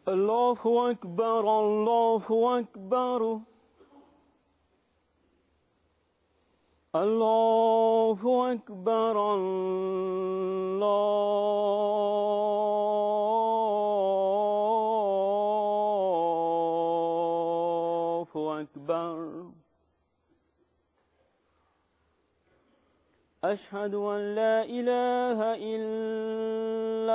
الله أكبر الله أكبر الله أكبر الله أكبر أشهد أن لا إله إلا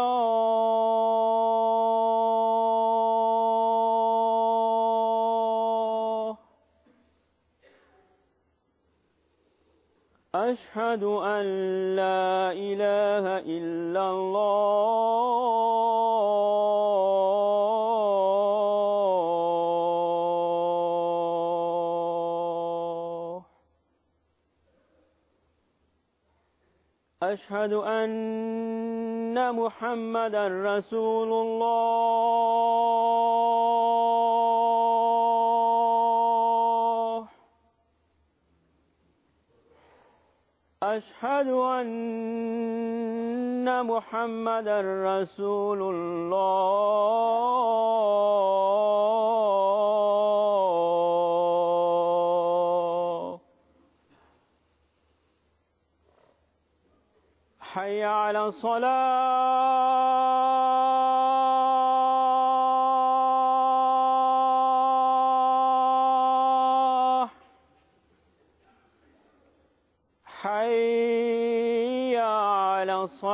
الله أشهد أن لا إله إلا الله أشهد أن محمدا رسول الله أشهد أن محمدا رسول الله حي على الصلاة حي على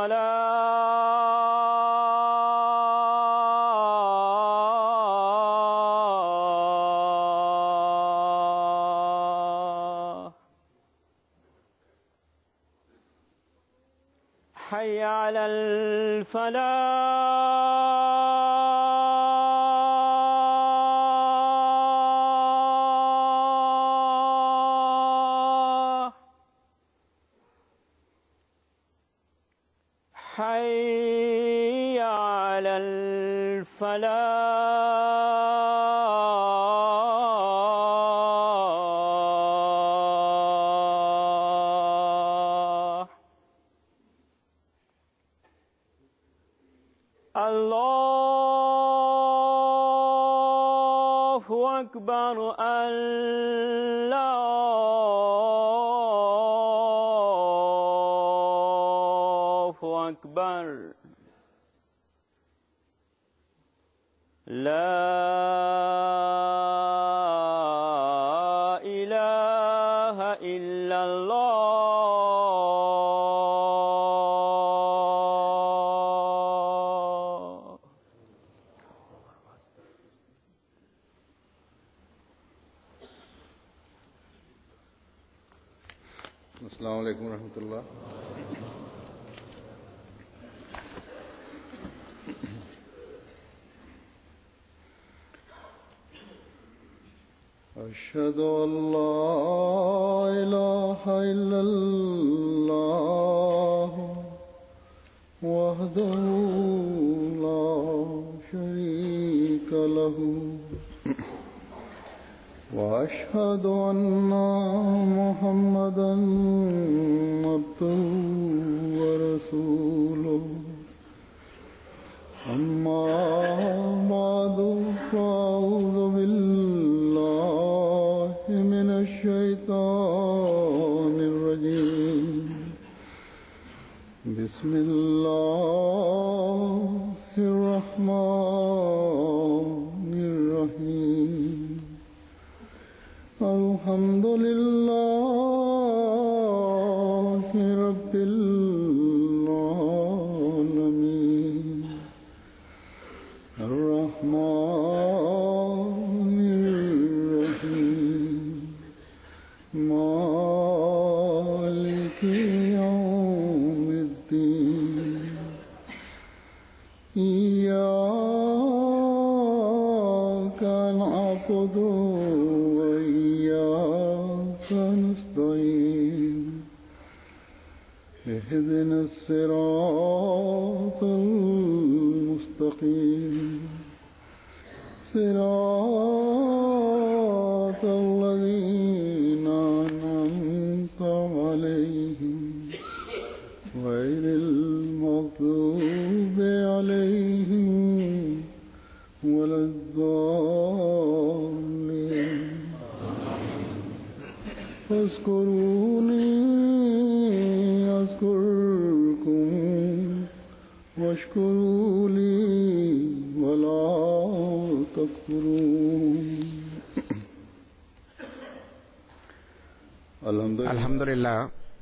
الصلاة حي على الفلاح حي على الفلاح الله أكبر الله أكبر لا إله إلا الله अस्सलामु अलैकुम रहमतुल्लाह। أشهد أن لا إله إلا الله وحده لا شريك له وأشهد أن محمدا عبده ورسوله أما بعد فأعوذ بالله من الشيطان الرجيم بسم الله الرحمن الرحيم الحمد لله رب العالمين الرحمن الرحيم مالك يوم الدين إياك نعبد وإياك نستعين اهدنا الصراط المستقيم صراط الذين أنعمت عليهم غير المغضوب عليهم فاذكروني أذكركم واشكروا لي ولا تكفرون আলহামদুলিল্লাহ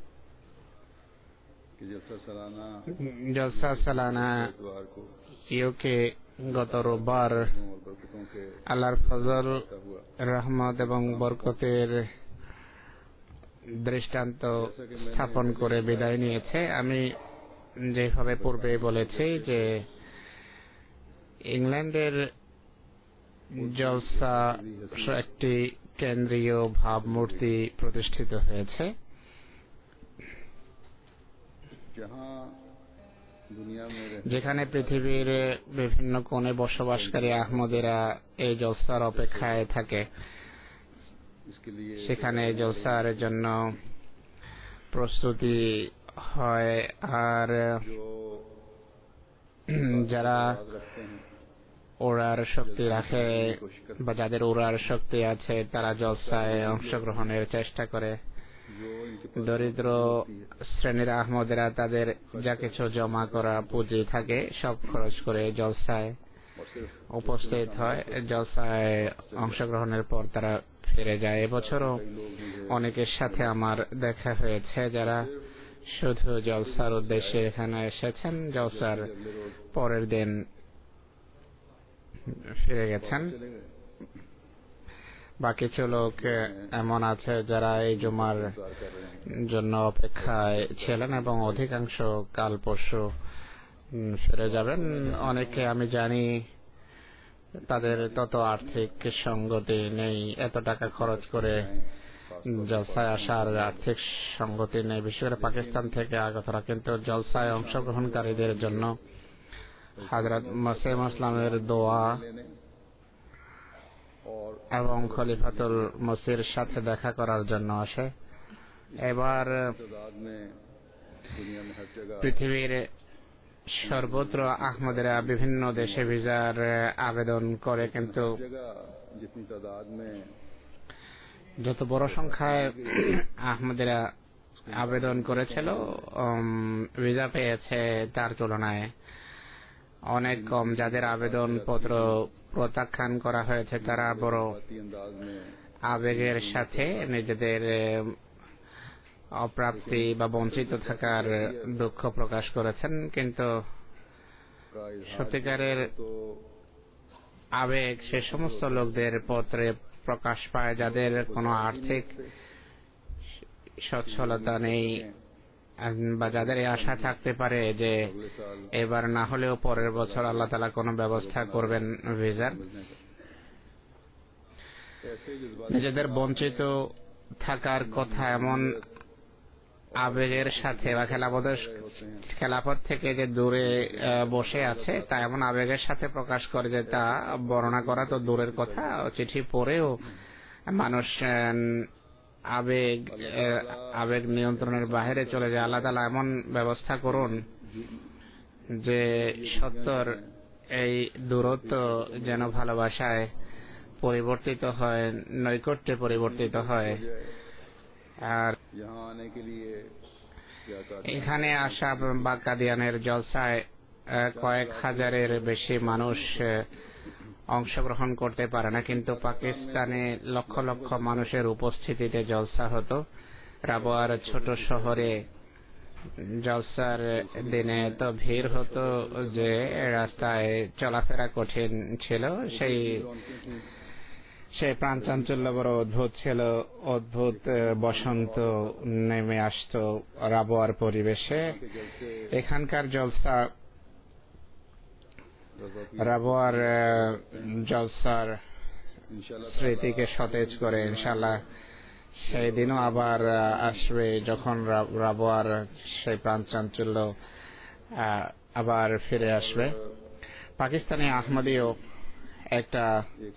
জলসা সালানা ইউকে গত রোববার আল্লাহর ফজল রহমত এবং বরকতের দৃষ্টান্ত স্থাপন করে বিদায় নিয়েছে। আমি যেভাবে পূর্বে বলেছি যে ইংল্যান্ডের জলসা একটি কেন্দ্রীয় ভাবমূর্তি প্রতিষ্ঠিত হয়েছে, যেখানে পৃথিবীর বিভিন্ন কোণে বসবাসকারী আহমদীরা এই জলসার অপেক্ষায় থাকে। সেখানে জলসার জন্য প্রস্তুতি হয়, আর যারা ওড়ার শক্তি রাখে বা যাদের ওড়ার শক্তি আছে তারা জলসায় অংশগ্রহণের চেষ্টা করে। দরিদ্র শ্রেণীর আহমদেরা তাদের যা কিছু জমা করা পুঁজি থাকে সব খরচ করে জলসায় উপস্থিত হয়। জলসায় অংশগ্রহণের পর তারা ফিরে যায়। এবছরও অনেকের সাথে আমার দেখা হয়েছে যারা শুধু জলসার উদ্দেশ্যে এখানে এসেছেন, জলসার পরের দিন ফিরে গেছেন। বা কিছু লোক এমন আছে যারা এই জুমার জন্য অপেক্ষায় ছিলেন এবং অধিকাংশ কাল পরশু ফিরে যাবেন। অনেকে আমি জানি তাদের তত আর্থিক সঙ্গতি নেই, এত টাকা খরচ করে জলসায় আসার আর্থিক সঙ্গতি নেই, বিশেষ করে পাকিস্তান থেকে আগতরা। কিন্তু জলসায় অংশগ্রহণকারীদের জন্য হযরত মসিহ ইসলামের দোয়া এবং খলিফাতুল মসির সাথে দেখা করার জন্য আসে। এবার পৃথিবীর সর্বত্র আহমদেরা বিভিন্ন দেশে ভিসার আবেদন করে, কিন্তু যত বড় সংখ্যায় আহমদেরা আবেদন করেছিল ভিসা পেয়েছে তার তুলনায় অনেক কম। যাদের আবেদন পত্র প্রত্যাখ্যান করা হয়েছে তারা বড় আবেগের সাথে নিজেদের অপ্রাপ্তি বা বঞ্চিত থাকার দুঃখ প্রকাশ করেছেন। কিন্তু সত্যিকারের আবেগ সে সমস্ত লোকদের পত্রে প্রকাশ পায় যাদের কোনো আর্থিক সচ্ছলতা নেই বা যাদের এই আশা থাকতে পারে যে এবার না হলেও পরের বছর আল্লাহ তাআলা কোনো ব্যবস্থা করবেন ভিসার। নিজেদের বঞ্চিত থাকার কথা এমন আবেগের সাথে বা খেলাফত থেকে যে দূরে বসে আছে তা এমন আবেগের সাথে প্রকাশ করে যে তা বর্ণনা করা তো দূরের কথা, চিঠি পড়েও মানুষ আবেগ নিয়ন্ত্রণের বাইরে চলে যায়। আল্লাহ তাআলা এমন ব্যবস্থা করুন যে সত্তর এই দূরত্ব যেন ভালোবাসায় পরিবর্তিত হয়, নৈকট্যে পরিবর্তিত হয়। আর এখানে আসা বা কাদিয়ানের জলসায় কয়েক হাজারের বেশি মানুষ অংশগ্রহণ করতে পারে না, কিন্তু পাকিস্তানে লক্ষ লক্ষ মানুষের উপস্থিতিতে জলসা হতো। রাবোয়ার ছোট শহরে জলসার দিনে তো ভিড় হতো যে রাস্তায় চলাফেরা কঠিন ছিল। সেই প্রাণচাঞ্চল্য বড় অদ্ভুত ছিল। অদ্ভুত বসন্ত নেমে আসতো রাবোয়ার পরিবেশে। এখানকার জলসা রাবোয়ার জলসার স্মৃতিকে সতেজ করে। ইনশাআল্লাহ সেই দিনও আবার আসবে যখন রাবোয়ার সেই প্রাণচাঞ্চল্য আবার ফিরে আসবে। পাকিস্তানি আহমদীও একটা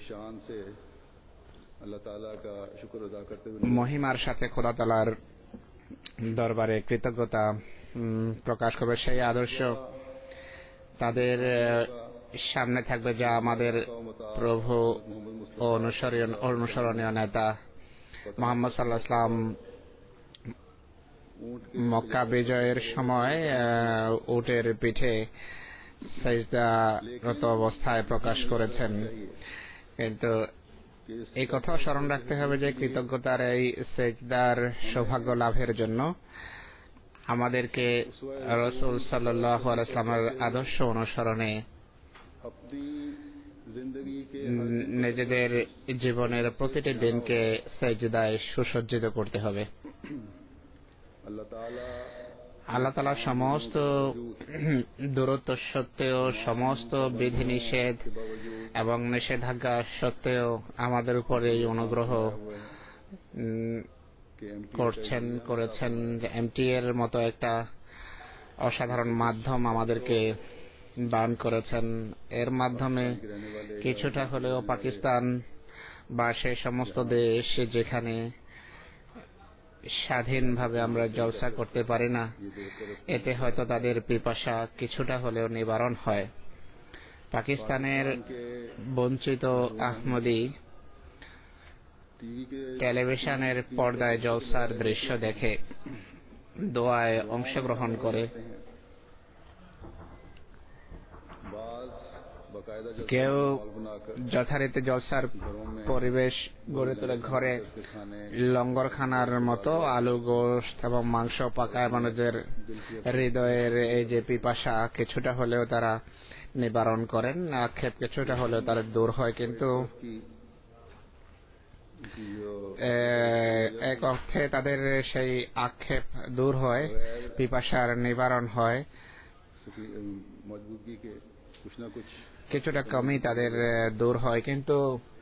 মহিমার সাথে খোদা তাআলার দরবারে কৃতজ্ঞতা প্রকাশ করবে। সেই আদর্শ তাদের সামনে থাকবে যা আমাদের প্রভু ও অনুসরণীয় নেতা মুহাম্মদ সাল্লাল্লাহু আলাইহি ওয়াসাল্লাম মক্কা বিজয়ের সময় উটের পিঠে সিজদারত অবস্থায় প্রকাশ করেছেন। কিন্তু এই কথা স্মরণ রাখতে হবে যে কৃতজ্ঞতার এই সিজদার সৌভাগ্য লাভের জন্য আমাদেরকে রাসূল সাল্লাল্লাহু আলাইহি ওয়াসাল্লামের আদর্শ অনুসরণে নিজেদের জীবনের প্রতিটি দিনকে সিজদায় সুসজ্জিত করতে হবে। আল্লাহ তাআলা সমস্ত দূরত্ব সত্ত্বেও, সমস্ত বিধিনিষেধ এবং নিষেধাজ্ঞা সত্ত্বেও আমাদের উপর এই অনুগ্রহ করেছেন যে এমটি এর মতো একটা অসাধারণ মাধ্যম আমাদেরকে দান করেছেন। এর মাধ্যমে কিছুটা হলেও পাকিস্তান বা সেই সমস্ত দেশ যেখানে স্বাধীনভাবে আমরা জলসা করতে পারি না, এতে হয়তো তাদের পিপাসা কিছুটা হলেও নিবারণ হয়। পাকিস্তানের বঞ্চিত আহমদী টেলিভিশনের পর্দায় জলসার দৃশ্য দেখে দোয়ায় অংশগ্রহণ করে। কেউ যথারীতি জলসার পরিবেশ গড়ে তোলে, ঘরে লঙ্গরখানার মতো আলু গোশত এবং মাংস পাকায়। মানুষের হৃদয়ের এই যে পিপাসা কিছুটা হলেও তারা নিবারণ করেন, আক্ষেপ কিছুটা হলেও তার দূর হয়। কিন্তু এক অর্থে তাদের সেই আক্ষেপ দূর হয়, পিপাসার নিবারণ হয়, কিছুটা কমই তাদের দূর হয়। কিন্তু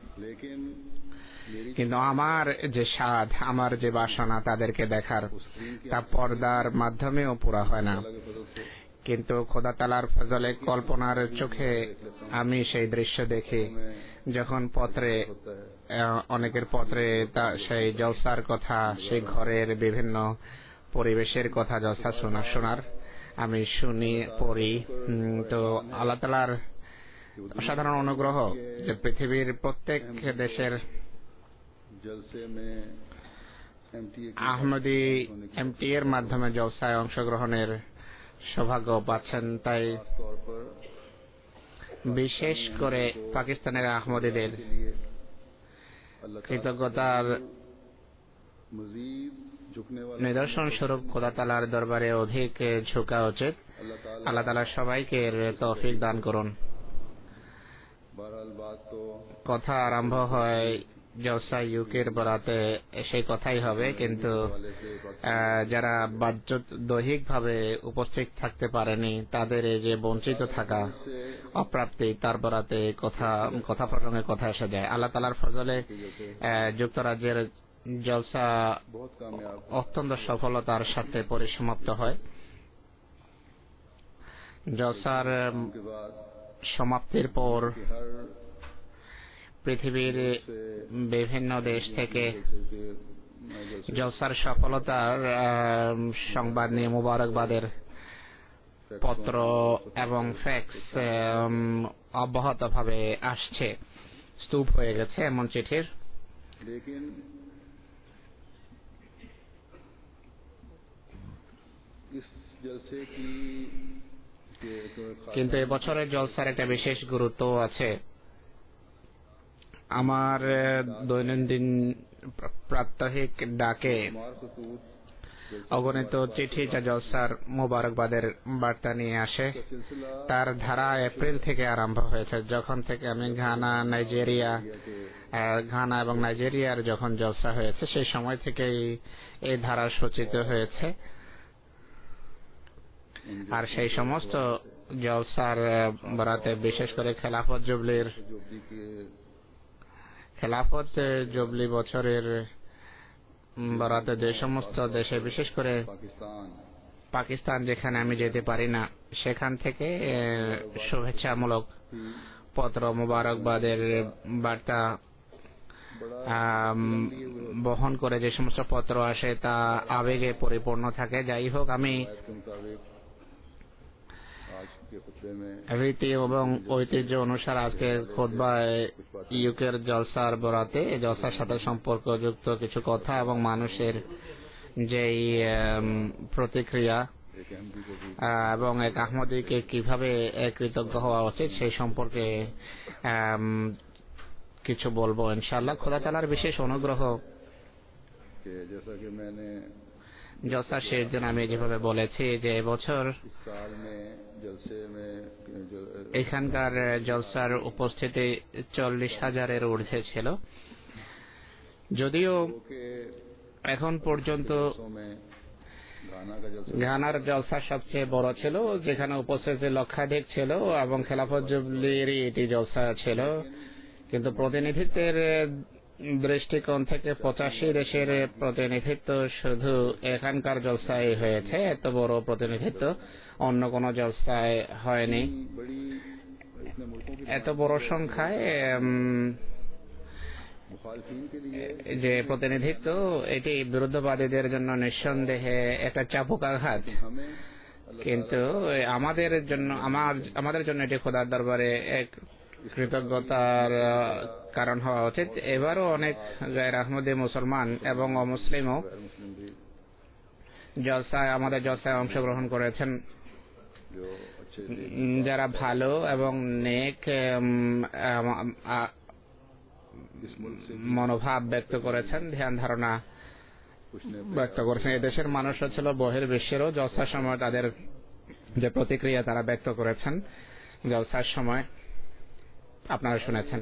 আমার যে স্বাদ, আমার যে বাসনা তাদেরকে দেখার, তা পর্দার মাধ্যমেও পুরা হয় না। কিন্তু খোদা তাআলার ফজলে কল্পনার চোখে আমি সেই দৃশ্য দেখি, যখন পত্রে অনেকের পত্রে সেই জলসার কথা, সেই ঘরের বিভিন্ন পরিবেশের কথা জলসা শোনার আমি শুনি, পড়ি। তো আল্লাহ তাআলার অসাধারণ অনুগ্রহ যে পৃথিবীর প্রত্যেক দেশের আহমদী এমটি এর মাধ্যমে জলসায় অংশগ্রহণের সৌভাগ্য পাচ্ছেন। তাই বিশেষ করে পাকিস্তানের আহমদীদের কৃতজ্ঞতার নিদর্শন স্বরূপ খোদা তাআলার দরবারে অধিক ঝুঁকা উচিত। আল্লাহ তাআলা সবাইকে তৌফিক দান করুন। কথা আরম্ভ হয় জলসা ইউকের বরাতে, সেই কথাই হবে। কিন্তু যারা দৈহিকভাবে উপস্থিত থাকতে পারেনি, তাদের এই যে বঞ্চিত থাকা, অপ্রাপ্তি, তার বরাতে কথা প্রসঙ্গে কথা এসে যায়। আল্লাহ তাআলার ফজলে যুক্তরাজ্যের জলসা অত্যন্ত সফলতার সাথে পরিসমাপ্ত হয়। জলসার সমাপ্তির পর পৃথিবীর বিভিন্ন দেশ থেকে জলসার সফলতার সংবাদ নিয়ে মুবারকবাদের পত্র এবং ফ্যাক্স অব্যাহতভাবে আসছে। স্তূপ হয়ে গেছে এমন চিঠির। কিন্তু এবছরের জলসার একটা বিশেষ গুরুত্ব আছে। আমার দৈনন্দিন প্রাত্যহিক ডাকে অগণিত চিঠি যা জলসার মোবারকবাদের বার্তা নিয়ে আসে, তার ধারা এপ্রিল থেকে আরম্ভ হয়েছে। যখন থেকে আমি ঘানা এবং নাইজেরিয়ার যখন জলসা হয়েছে, সেই সময় থেকেই এই ধারা সূচিত হয়েছে। আর সেই সমস্ত জলসার বরাতে বিশেষ করে খেলাফত জুবলি বছরের বরাতে যে সমস্ত দেশে, বিশেষ করে পাকিস্তান যেখানে আমি যেতে পারি না, সেখান থেকে শুভেচ্ছামূলক পত্র, মোবারকবাদের বার্তা বহন করে যে সমস্ত পত্র আসে তা আবেগে পরিপূর্ণ থাকে। যাই হোক, আমি রীতি এবং ঐতিহ্য অনুসারে আজকে খুতবায় ইউকের জলসার বরাতে জলসার সাথে সম্পর্কযুক্ত কিছু কথা এবং মানুষের যেই প্রতিক্রিয়া এবং এক আহমদীকে কিভাবে কৃতজ্ঞ হওয়া উচিত সেই সম্পর্কে কিছু বলবো ইনশাআল্লাহ। খোদা তাআলার বিশেষ অনুগ্রহ জলসার শেষ দিন আমি যেভাবে বলেছি যে এবছর এখানকার জলসার উপস্থিতি 40,000-এর ঊর্ধ্বে ছিল। যদিও এখন পর্যন্ত ঘানার জলসা সবচেয়ে বড় ছিল, যেখানে উপস্থিতি লক্ষাধিক ছিল এবং খেলাফত জুবলিরই এটি জলসা ছিল, কিন্তু প্রতিনিধিত্বের দৃষ্টিকোণ থেকে 85 দেশের প্রতিনিধিত্ব শুধু এখানকার জলসায় হয়েছে। এত বড় প্রতিনিধিত্ব অন্য কোনো জলসায় হয়নি। এত বড় সংখ্যায় যে প্রতিনিধিত্ব, এটি বিরুদ্ধবাদীদের জন্য নিঃসন্দেহে একটা চাপক আঘাত, কিন্তু আমাদের জন্য এটি খোদার দরবারে এক কৃতজ্ঞতার কারণ হওয়া উচিত। এবারও অনেক গায়র আহমদী মুসলমান এবং অমুসলিমও আমাদের জলসায় অংশগ্রহণ করেছেন, যারা ভালো এবং নেক মনোভাব ব্যক্ত করেছেন, ধ্যান ধারণা ব্যক্ত করেছেন। এদেশের মানুষও ছিল, বহির্বিশ্বেরও জলসার সময় তাদের যে প্রতিক্রিয়া তারা ব্যক্ত করেছেন জলসার সময় আপনারা শুনেছেন।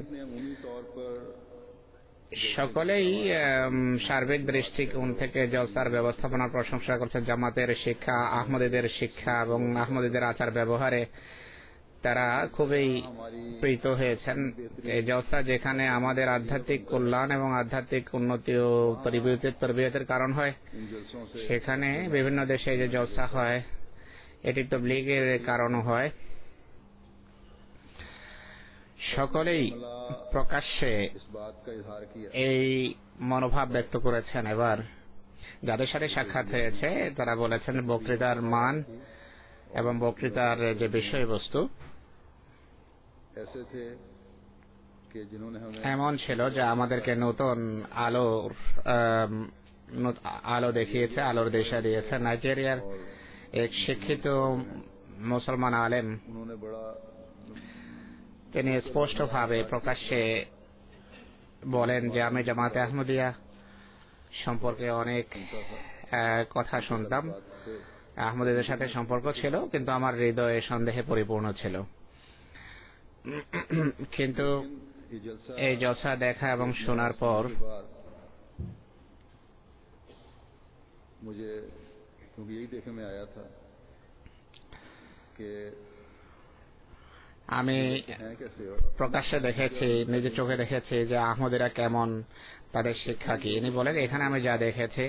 সকলেই সার্বিক দৃষ্টিকোণ থেকে জলসার ব্যবস্থাপনার প্রশংসা করছেন। জামাতের শিক্ষা, আহমদীদের শিক্ষা এবং আহমদীদের আচার ব্যবহারে তারা খুবই প্রীত হয়েছেন। এই জলসা যেখানে আমাদের আধ্যাত্মিক কল্যাণ এবং আধ্যাত্মিক উন্নতি ও তরবিয়তের কারণ হয়, সেখানে বিভিন্ন দেশে যে জলসা হয় এটি তাবলীগের কারণও হয়। সকলেই প্রকাশ্যে এই মনোভাব ব্যক্ত করেছেন। এবার যাদের সাথে সাক্ষাৎ হয়েছে তারা বলেছেন বক্তৃতার মান এবং বক্তৃতার যে বিষয়বস্তু এমন ছিল যা আমাদেরকে নতুন আলো দেখিয়েছে, আলোর দিশা দিয়েছে। নাইজেরিয়ার এক শিক্ষিত মুসলমান আলেম তিনি স্পষ্টভাবে প্রকাশ্যে বলেন যে আমি জামাতে আহমদিয়া সম্পর্কে অনেক কথা শুনতাম, আহমদীদের সাথে সম্পর্ক ছিল, কিন্তু আমার হৃদয়ে সন্দেহে পরিপূর্ণ ছিল। কিন্তু এই জলসা দেখা এবং শোনার পর আমি প্রকাশ্যে দেখেছি, নিজের চোখে দেখেছি যে আহমদীরা কেমন, তাদের শিক্ষা কি। ইনি বলেন এখানে আমি যা দেখেছি,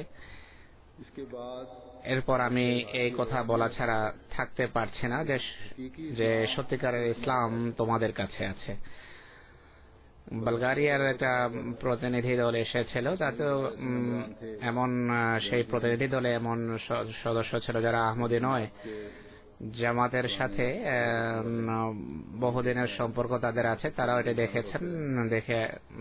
এরপর আমি এই কথা বলা ছাড়া থাকতে পারছি না যে সত্যিকারের ইসলাম তোমাদের কাছে আছে। বালগেরিয়ার একটা প্রতিনিধি দল এসেছিল, তাতেও এমন সেই প্রতিনিধি দলে এমন সদস্য ছিল যারা আহমদী নয়, জামাতের সাথে বহুদিনের সম্পর্ক তাদের আছে। তারাও এটা দেখেছেন, দেখে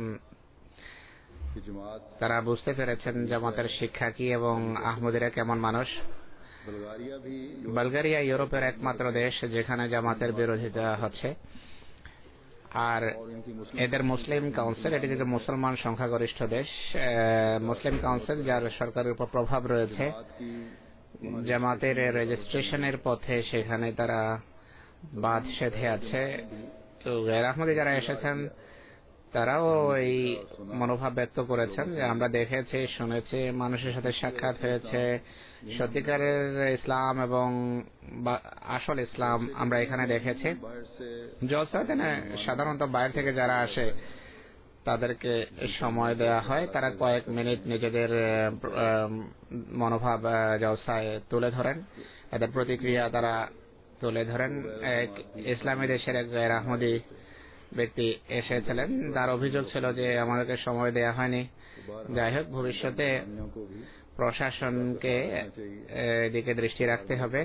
তারা বুঝতে পেরেছেন জামাতের শিক্ষা কি এবং আহমদীরা কেমন মানুষ। বালগেরিয়া ইউরোপের একমাত্র দেশ যেখানে জামাতের বিরোধিতা হচ্ছে, আর এদের মুসলিম কাউন্সিল, এটি যে মুসলমান সংখ্যাগরিষ্ঠ দেশ, মুসলিম কাউন্সিল যার সরকারের উপর প্রভাব রয়েছে, জামাতের রেজিস্ট্রেশনের পথে সেখানে তারা বাদ সেধে আছে। তো গায়র আহমদী যারা এসেছেন তারাও এই মনোভাব ব্যক্ত করেছেন যে আমরা দেখেছি, শুনেছি, মানুষের সাথে সাক্ষাৎ হয়েছে, সত্যিকারের ইসলাম এবং আসল ইসলাম আমরা এখানে দেখেছি। জলসাতে সাধারণত বাইরে থেকে যারা আসে তাদেরকে সময় দেয়া হয়, তারা কয়েক মিনিট নিজেদের মনোভাব জলসায় তুলে ধরেন, তাদের প্রতিক্রিয়া তারা তুলে ধরেন। এক ইসলামী দেশের এক গায়র আহমদী ব্যক্তি এসেছিলেন, তার অভিযোগ ছিল যে আমাদেরকে সময় দেয়া হয়নি। যাই হোক, ভবিষ্যতে প্রশাসনকে এদিকে দৃষ্টি রাখতে হবে।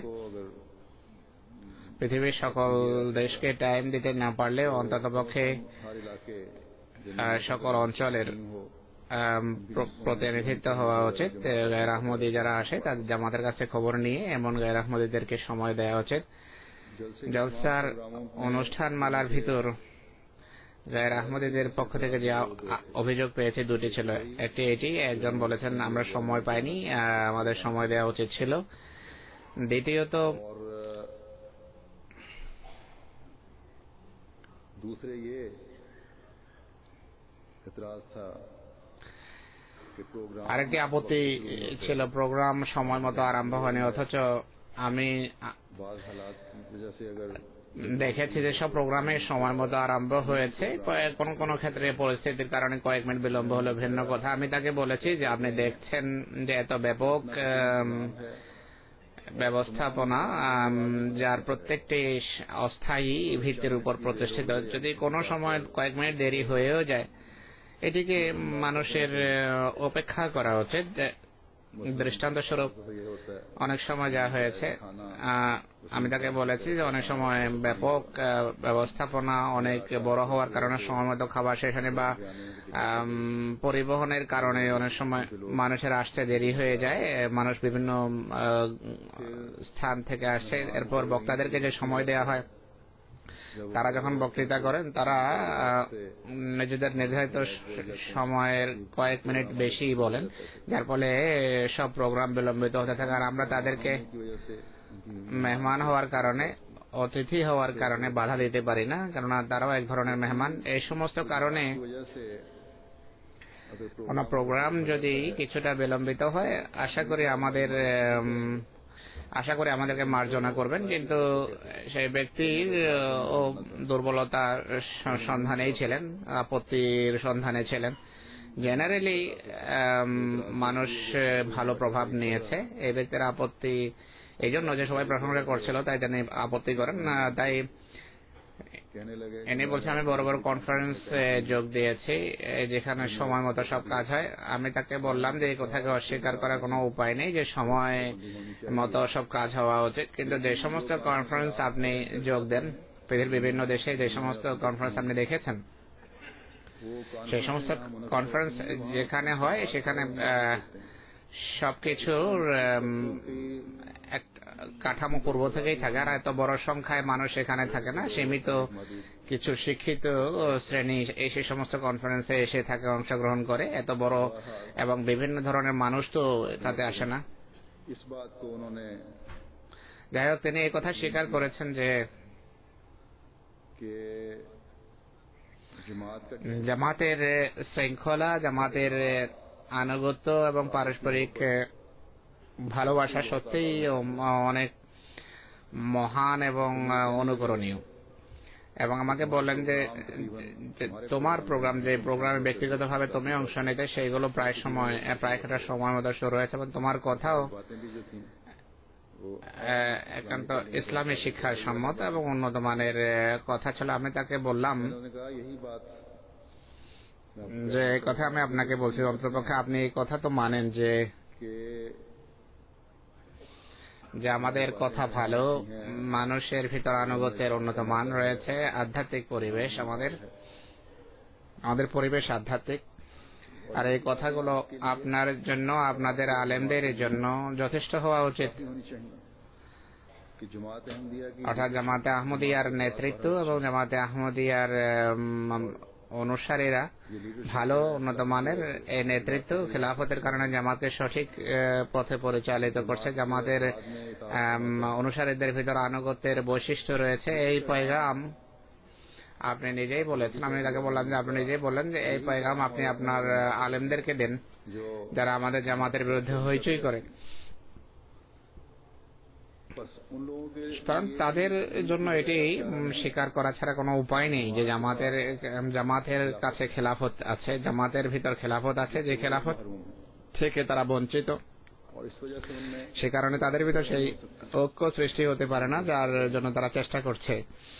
পৃথিবীর সকল দেশকে টাইম দিতে না পারলেও অন্ততপক্ষে সকল অঞ্চলের প্রতিনিধিত্ব হওয়া উচিত। গায়র আহমদি যারা আসে তাদের জামাতের কাছে খবর নিয়ে এমন গায়র আহমদিদেরকে সময় দেওয়া উচিত। জলসার অনুষ্ঠান মালার ভিতর গায়র আহমদিদের পক্ষ থেকে যে অভিযোগ পেয়েছে দুটি ছিল। একটি এটি, একজন বলেছেন আমরা সময় পাইনি, আমাদের সময় দেওয়া উচিত ছিল। দ্বিতীয়ত আরেকটি আপত্তি ছিল, প্রোগ্রাম সময় মতো আরম্ভ হয়নি, অথচ আমি দেখেছি যে সব প্রোগ্রামে সময় মতো আরম্ভ হয়েছে। কোনো কোনো ক্ষেত্রে পরিস্থিতির কারণে কয়েক মিনিট বিলম্ব হলো ভিন্ন কথা। আমি তাকে বলেছি যে আপনি দেখছেন যে এত ব্যাপক ব্যবস্থাপনা যার প্রত্যেকটি অস্থায়ী ভিত্তির উপর প্রতিষ্ঠিত, যদি কোনো সময় কয়েক মিনিট দেরি হয়েও যায় এটিকে মানুষের অপেক্ষা করা উচিত। দৃষ্টান্ত স্বরূপ অনেক সময় যা হয়েছে, আমি তাকে বলেছি যে অনেক সময় ব্যাপক ব্যবস্থাপনা অনেক বড় হওয়ার কারণে সময় মতো খাবার শেষ হয়নি, বা পরিবহনের কারণে অনেক সময় মানুষের আসতে দেরি হয়ে যায়। মানুষ বিভিন্ন স্থান থেকে আসছে, এরপর বক্তাদেরকে যে সময় দেওয়া হয়, তারা যখন বক্তৃতা করেন তারা নিজেদের নির্ধারিত সময়ের কয়েক মিনিট বেশি বলেন, যার ফলে সব প্রোগ্রাম বিলম্বিত হতে থাকে। আর আমরা তাদেরকে মেহমান হওয়ার কারণে, অতিথি হওয়ার কারণে বাধা দিতে পারি না, কেননা তারাও এক ধরনের মেহমান। এই সমস্ত কারণে কোন প্রোগ্রাম যদি কিছুটা বিলম্বিত হয়, আশা করি আমাদেরকে মার্জনা করবেন, কিন্তু সেই ব্যক্তির দুর্বলতার সন্ধানেই ছিলেন, আপত্তির সন্ধানে ছিলেন। জেনারেলি মানুষ ভালো প্রভাব নিয়েছে। এই ব্যক্তির আপত্তি এই জন্য যে সবাই প্রশংসা করছিল তাই তিনি আপত্তি করেন না। তাই এনে বলছে আমি বড় বড় কনফারেন্সে যোগ দিয়েছি যেখানে সময় মতো সব কাজ হয়। আমি তাকে বললাম যে এই কথাকে অস্বীকার করার কোনো উপায় নেই যে সময় মতো সব কাজ হওয়া উচিত, কিন্তু যে সমস্ত কনফারেন্স আপনি যোগ দেন পৃথিবীর বিভিন্ন দেশে, যে সমস্ত কনফারেন্স আপনি দেখেছেন, সেই সমস্ত কনফারেন্স যেখানে হয় সেখানে সবকিছুর কাঠামো পূর্ব থেকেই থাকে, আর এত বড় সংখ্যায় মানুষ এখানে থাকে না। সীমিত কিছু শিক্ষিত শ্রেণী সেই সমস্ত কনফারেন্সে এসে থাকে, অংশগ্রহণ করে। এত বড় এবং বিভিন্ন ধরনের মানুষ তো তাতে আসে না। যাই হোক, তিনি এই কথা স্বীকার করেছেন যে জামাতের শৃঙ্খলা, জামাতের আনুগত্য এবং পারস্পরিক ভালোবাসা সত্যিই অনেক মহান এবং অনুকরণীয়। এবং আমাকে বললেন যে তোমার প্রোগ্রাম, যে প্রোগ্রামে ব্যক্তিগতভাবে তুমি অংশ নিতে, সেইগুলো প্রায় একটা সময় মতো শুরু হয়েছে, এবং তোমার কথাও একান্ত ইসলামী শিক্ষার সম্মত এবং উন্নত মানের কথা ছিল। আমি তাকে বললাম যে এই কথা আমি আপনাকে বলছি, অন্ততপক্ষে আপনি এই কথা তো মানেন যে আমাদের কথা ভালো, মানুষের ভিতর আনুগত্যের উন্নত মান রয়েছে, আধ্যাত্মিক পরিবেশ, আমাদের পরিবেশ আধ্যাত্মিক। আর এই কথাগুলো আপনার জন্য, আপনাদের আলেমদের জন্য যথেষ্ট হওয়া উচিত। অর্থাৎ জামাতে আহমদিয়ার নেতৃত্ব এবং জামাতে আহমদিয়ার অনুসারীরা ভালো, উন্নত মানের। এই নেতৃত্ব খেলাফতের কারণে জামাতকে সঠিক পথে পরিচালিত করছে। জামাতের অনুসারীদের ভিতর আনুগত্যের বৈশিষ্ট্য রয়েছে। এই পয়গাম আপনি নিজেই বলেছেন, আমি তাকে বললাম যে আপনি নিজেই বললেন যে এই পয়গাম আপনি আপনার আলেমদেরকে দেন যারা আমাদের জামাতের বিরুদ্ধে হইচই করে। কারণ তাদের জন্য এটি স্বীকার করা ছাড়া কোনো উপায় নেই যে জামাতের কাছে খেলাফত আছে, জামাতের ভিতর খেলাফত আছে, যে খেলাফত থেকে তারা বঞ্চিত। সে কারণে তাদের ভিতর সেই ঐক্য সৃষ্টি হতে পারে না যার জন্য তারা চেষ্টা করছে।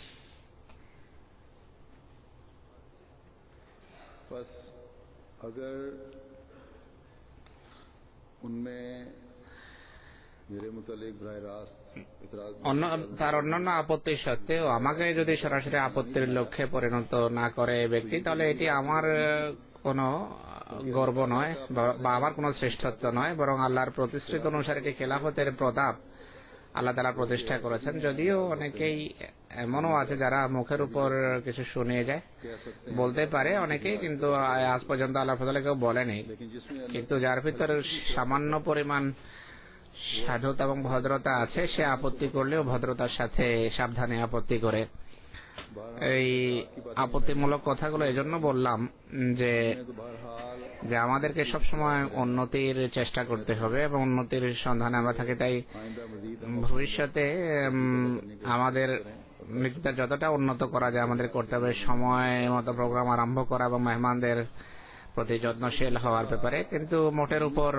তার অন্যান্য আপত্তি সত্ত্বেও আমাকে যদি সরাসরি আপত্তির লক্ষ্যে পরিণত না করে ব্যক্তি, তাহলে এটি আমার কোনো গর্ব নয় বা আমার কোনো শ্রেষ্ঠত্ব নয়, বরং আল্লাহর প্রতিশ্রুতি অনুসারে এটি খেলাফতের প্রতাপ আল্লাহ তাআলা প্রতিষ্ঠা করেছেন। যদিও অনেকেই এমনও আছে যারা মুখের উপর কিছু শুনিয়ে যায়, বলতে পারে অনেকেই, কিন্তু আজ পর্যন্ত আল্লাহ ফজলে কেউ বলেনি। কিন্তু যার ভিতরে সামান্য পরিমাণ সাধুতা এবং ভদ্রতা আছে, সে আপত্তি করলেও ভদ্রতার সাথে সাবধানে আপত্তি করে। এই আপত্তিমূলক কথাগুলো এজন্য বললাম যে আমাদেরকে সবসময় উন্নতির চেষ্টা করতে হবে এবং উন্নতির সন্ধানে আমরা থাকি। তাই ভবিষ্যতে আমাদের নিজেদের যতটা উন্নত করা যায় আমাদের করতে হবে সময় মতো প্রোগ্রাম আরম্ভ করা এবং মেহমানদের প্রতি যত্নশীল হওয়ার ব্যাপারে। কিন্তু মোটের উপর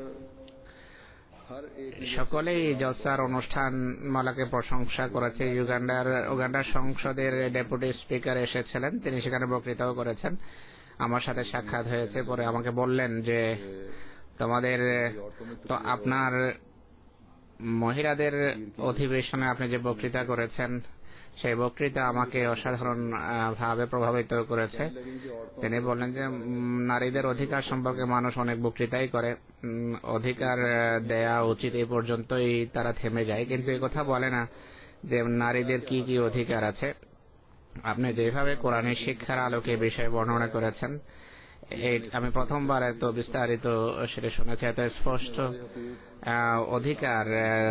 সকলেই জলসার অনুষ্ঠান মালাকে প্রশংসা করেছে। উগান্ডার সংসদের ডেপুটি স্পিকার এসেছিলেন, তিনি সেখানে বক্তৃতাও করেছেন। আমার সাথে সাক্ষাৎ হয়েছে, পরে আমাকে বললেন যে তোমাদের তো আপনার মহিলাদের অধিবেশনে আপনি যে বক্তৃতা করেছেন সেই বক্তৃতা আমাকে অসাধারণ ভাবে প্রভাবিত করেছে। তিনি বললেন যে নারীদের অধিকার সম্পর্কে মানুষ অনেক বক্তৃতাই করে, অধিকার দেয়া উচিত এই পর্যন্তই তারা থেমে যায়, কিন্তু এই কথা বলে না যে নারীদের কি কি অধিকার আছে। আপনি যেভাবে কোরআনের শিক্ষার আলোকে বিষয় বর্ণনা করেছেন, আমি প্রথমবার এত বিস্তারিত সেটা শুনেছি, এত স্পষ্ট অধিকার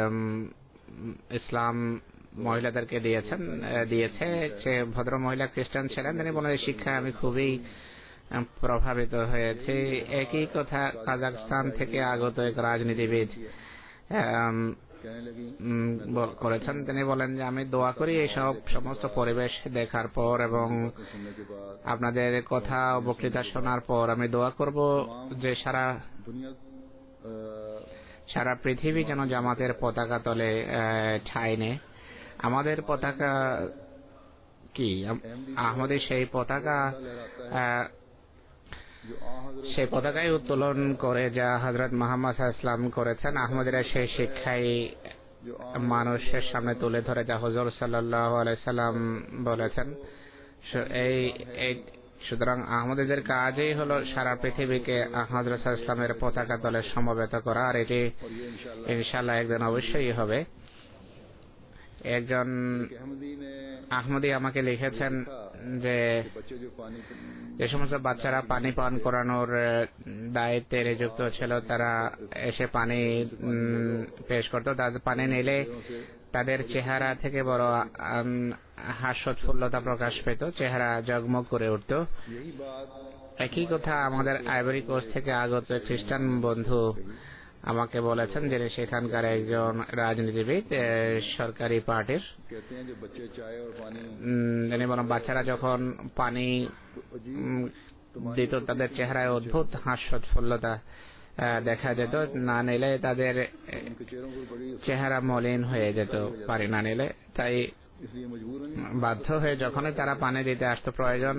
ইসলাম মহিলাদেরকে দিয়েছে। যে ভদ্র মহিলা খ্রিস্টান ছিলেন, তিনি বলেন এই শিক্ষায় আমি খুবই প্রভাবিত হয়েছি। একই কথা কাজাকস্তান থেকে আগত এক রাজনীতিবিদ করেছেন। তিনি বলেন যে আমি দোয়া করি এই সমস্ত পরিবেশ দেখার পর এবং আপনাদের কথা বক্তৃতা শোনার পর আমি দোয়া করব যে সারা পৃথিবী যেন জামাতের পতাকা তলে ঠাঁই নেয়। আমাদের পতাকা কি? আহমদী সেই পতাকাই উত্তোলন করে যা হযরত মুহাম্মদ সাল্লাল্লাহু আলাইহি ওয়াসাল্লাম করেছেন। আহমদীরা সেই শিক্ষাই মানুষের সামনে তুলে ধরে যা হুজুর সাল্লাল্লাহু আলাইহি ওয়াসাল্লাম বলেছেন। সুতরাং আহমদীদের কাজই হলো সারা পৃথিবীকে হযরত সাল্লাল্লাহু আলাইহি ওয়াসাল্লামের পতাকা তলে সমবেত করা, আর এটি ইনশাআল্লাহ একদিন অবশ্যই হবে। একজন আহমদী আমাকে লিখেছেন যে সমস্ত বাচ্চারা পানি পান করানোর দায়িত্বে নিযুক্ত ছিল, তারা এসে পানি পেশ করত। তাদের পানি নিলে তাদের চেহারা থেকে বড় হাস্যোৎফুল্লতা প্রকাশ পেত, চেহারা জগমগ করে উঠত। একই কথা আমাদের আইভরি কোস্ট থেকে আগত খ্রিস্টান বন্ধু আমাকে বলেছেন, যিনি সেখানকার একজন রাজনীতিবিদ সরকারি পার্টির। তিনি বলেন বাচ্চারা যখন পানি দিত তাদের চেহারায় অদ্ভুত হাস্যোৎফুল্লতা দেখা যেত, না নিলে তাদের চেহারা মলিন হয়ে যেত পানি না নিলে। তাই বাধ্য হয়ে যখনই তারা পানি দিতে আসতো,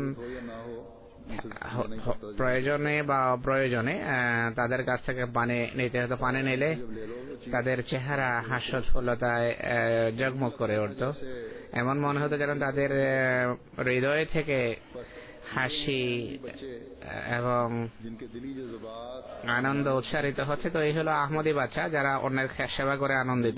প্রয়োজনে বা অপ্রয়োজনে তাদের কাছ থেকে পানি নিতে হতো। পানি নিলে তাদের চেহারা হাস্যোৎফুল্লতায় জগমগ করে উঠত, এমন মনে হতো যেন তাদের হৃদয় থেকে হাসি এবং আনন্দ উচ্চারিত হচ্ছে। তো এই হলো আহমদী বাচ্চা, যারা অন্যের সেবা করে আনন্দিত।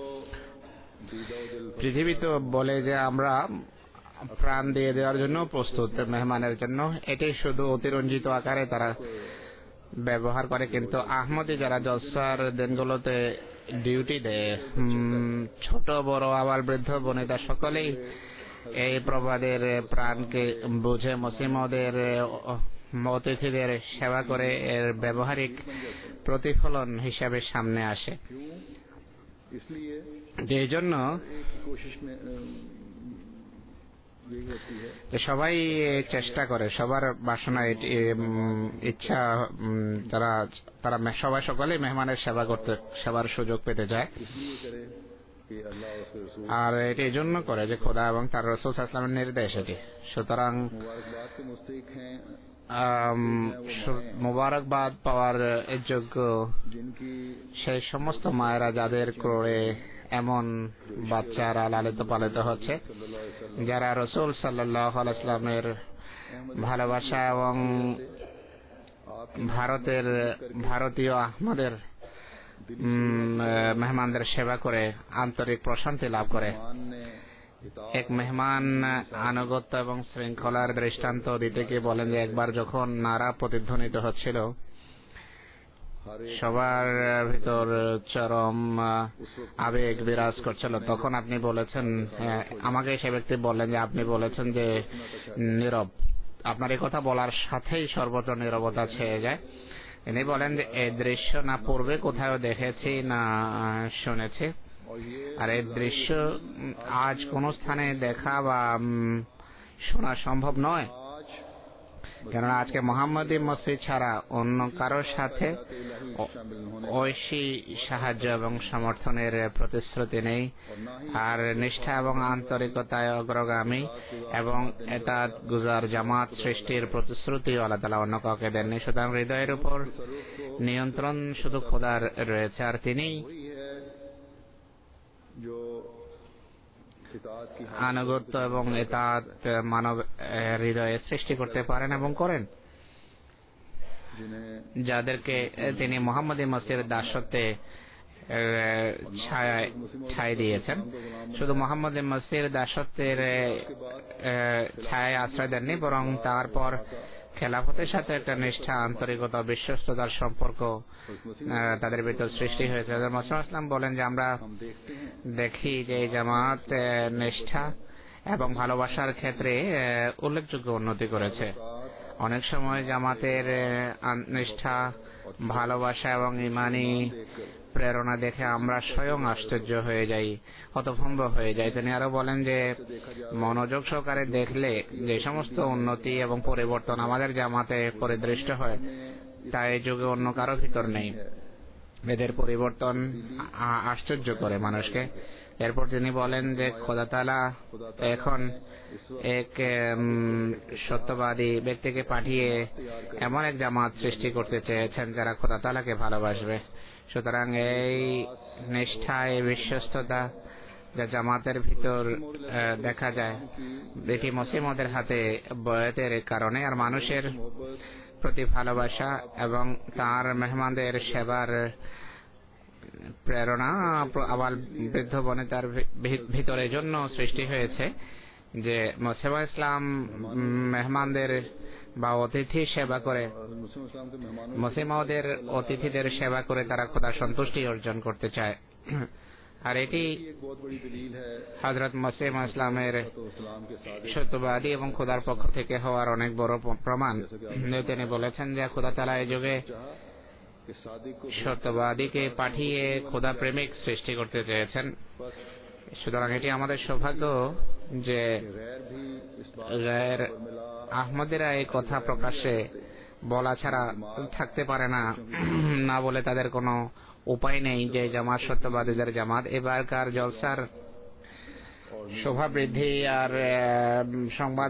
পৃথিবী তো বলে যে আমরা প্রাণ দিয়ে দেওয়ার জন্য প্রস্তুত মেহমানের জন্য, এটি শুধু অতিরঞ্জিত আকারে তারা ব্যবহার করে। কিন্তু আহমদী যারা জলসার দিনগুলোতে ডিউটি দেয়, ছোট বড় আবার বৃদ্ধ বনিতা সকলেই এই প্রবাদের প্রাণকে বুঝে মুসলিমদের অতিথিদের সেবা করে এর ব্যবহারিক প্রতিফলন হিসাবে সামনে আসে। এই জন্য সবাই চেষ্টা করে, সবার বাসনা ইচ্ছা, তারা সবাই সকলেই মেহমানের সেবা করতে, সেবার সুযোগ পেতে যায়। আর এটি এই জন্য করে যে খোদা এবং তার রাসূল সাল্লাল্লাহু আলাইহি ওয়াসাল্লামের নির্দেশ এটি। সুতরাং মুবারকবাদ পাওয়ার যোগ্য সেই সমস্ত মায়েরা যাদের ক্রোড়ে এমন বাচ্চারা লালিত পালিত হচ্ছে, যারা রাসূল সাল্লাল্লাহু আলাইহি ওয়াসাল্লামের ভালোবাসা এবং ভারতীয় আহমদের মেহমানদের সেবা করে আন্তরিক প্রশান্তি লাভ করে। এক মেহমান আনুগত্য এবং শৃঙ্খলার দৃষ্টান্ত দিতে গিয়ে বলেন যে একবার যখন নারা প্রতিধ্বনিত হচ্ছিল, সবার ভিতর চরম আবেগ বিরাজ করছিল, তখন আপনি বলেছেন, আমাকে সে ব্যক্তি বললেন যে আপনি বলেছেন যে নীরব। আপনার এই কথা বলার সাথেই সর্বত্র নীরবতা ছেয়ে যায়। ইনি বলেন যে এই দৃশ্য না পূর্বে কোথাও দেখেছি না শুনেছি, আর এই দৃশ্য আজ কোন স্থানে দেখা বা শোনা সম্ভব নয়, কেননা আজকে মোহাম্মদী মসজিদ ছাড়া অন্য কারোর সাথে ঐশী সাহায্য এবং সমর্থনের প্রতিশ্রুতি নেই, আর নিষ্ঠা এবং আন্তরিকতায় অগ্রগামী এবং এটা গুজার জামাত সৃষ্টির প্রতিশ্রুতি আল্লাহ তাআলা অন্য কাউকে দেননি। সুতরাং হৃদয়ের উপর নিয়ন্ত্রণ শুধু খোদার রয়েছে, আর তিনি আনুগত্য এবং ইতাআত মানব হৃদয়ে সৃষ্টি করতে পারেন এবং করেন, যাদেরকে তিনি মুহাম্মদী মসজিদের দাসত্বে ঠাঁই দিয়েছেন। শুধু মুহাম্মদী মসজিদের দাসত্বের ছায়ায় আশ্রয় দেননি, বরং তারপর খেলাফতের সাথে একটা নিষ্ঠা, আন্তরিকতা, বিশ্বস্ততার সম্পর্ক তাদের ভিতর সৃষ্টি হয়েছে। মুসলিম ইসলাম বলেন যে আমরা দেখি যে এই জামাত নিষ্ঠা এবং ভালোবাসার ক্ষেত্রে উল্লেখযোগ্য উন্নতি করেছে। অনেক সময় জামাতের নিষ্ঠা, ভালোবাসা এবং ইমানি প্রেরণা দেখে আমরা স্বয়ং আশ্চর্য হয়ে যাই, হতভম্ব হয়ে যাই। তিনি আরো বলেন যে মনোযোগ সহকারে দেখলে যে সমস্ত উন্নতি এবং পরিবর্তন আমাদের জামাতে পরিদৃষ্ট হয়, তা এই যুগে অন্য কারো ভিতর নেই। এদের পরিবর্তন আশ্চর্য করে মানুষকে। এরপর তিনি বলেন যে খোদা তাআলা এখন এক সত্যবাদী ব্যক্তিকে পাঠিয়ে এমন এক জামাত সৃষ্টি করতে চেয়েছেন যারা খোদা তাআলাকে ভালোবাসবে। সুতরাং এই নিষ্ঠা, এই বিশ্বস্ততা যা জামাতের ভিতর দেখা যায়, এটি মুসলিমদের হাতে বয়াতের কারণে, আর মানুষের প্রতি ভালোবাসা এবং তার মেহমানদের সেবার প্রেরণা আবার বৃদ্ধ বনিতার ভিতরে জন্য সৃষ্টি হয়েছে যে মুসলিম ইসলাম মেহমানদের বা অতিথি সেবা করে, মুসলিমদের অতিথিদের সেবা করে তারা খোদার সন্তুষ্টি অর্জন করতে চায়। আর এটি হযরত মুসলিম ইসলামের সত্যবাদী এবং খোদার পক্ষ থেকে হওয়ার অনেক বড় প্রমাণ। তিনি বলেছেন যে খোদা তাআলা এই যুগে সত্যবাদীকে পাঠিয়ে খোদা প্রেমিক সৃষ্টি করতে চেয়েছেন। সুতরাং এটি আমাদের সৌভাগ্য যে গায়ের আহমদীরা এই কথা প্রকাশ্যে বলা ছাড়া থাকতে পারে না, না বলে তাদের কোনো উপায় নেই যে জামাত সত্যবাদীদের জামাত। এবারকার জলসার শোভা বৃদ্ধি আর সংবাদ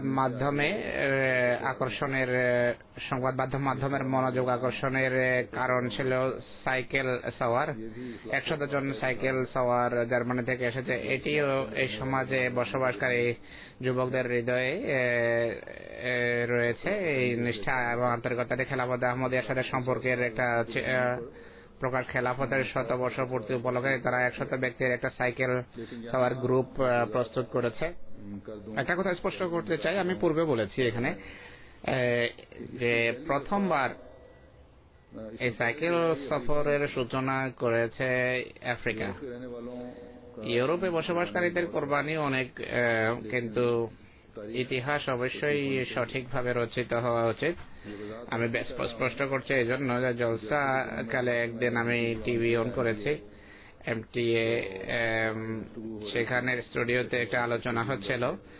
মাধ্যমের মনোযোগ আকর্ষণের কারণ ছিল সাইকেল সাওয়ার। 100 জন সাইকেল সাওয়ার জার্মানি থেকে এসেছে। এটিও এই সমাজে বসবাসকারী যুবকদের হৃদয়ে রয়েছে এই নিষ্ঠা এবং আন্তরিকতাটি খেলাফত আহমদিয়ার সাথে সম্পর্কের একটা প্রকার। খেলাফতের 100 বর্ষ পূর্তি উপলক্ষে তারা 100 ব্যক্তির একটা সাইকেল সাওয়ার গ্রুপ প্রস্তুত করেছে। একটা কথা স্পষ্ট করতে চাই, আমি পূর্বে বলেছি এখানে যে প্রথমবার এই সাইকেল সফরের সূচনা করেছে আফ্রিকা। ইউরোপে বসবাসকারীদের কোরবানি অনেক, কিন্তু ইতিহাস অবশ্যই সঠিকভাবে রচিত হওয়া উচিত। আমি স্পষ্ট করছি এই জন্য যে জলসা কালে একদিন আমি টিভি অন করেছি, MTA, সেখানের স্টুডিওতে একটা আলোচনা হচ্ছিল।